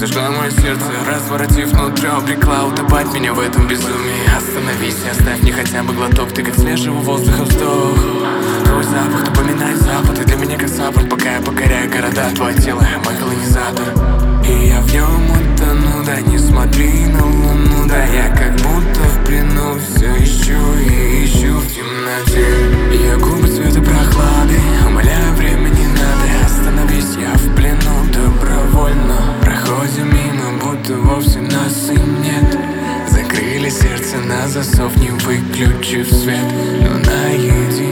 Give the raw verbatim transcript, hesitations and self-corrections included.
зажгла мое сердце, разворотив нутро, обрекла утопать меня в этом безумии. Остановись и оставь мне хотя бы глоток, ты как свежего воздуха вздох. Твой запах напоминает запад, и для меня как саппорт, пока я покоряю города. Твое тело, мой колонизатор, и я в нем утону. Да не смотри на луну, да я как будто в плену. Все ищу и ищу в темноте. Я губы цвета прохлады, умоляю, время не надо. Остановись, я в плену добровольно. Проходим мимо, будто вовсе нас и нет. Закрыли сердце на засов, не выключив свет, но наедине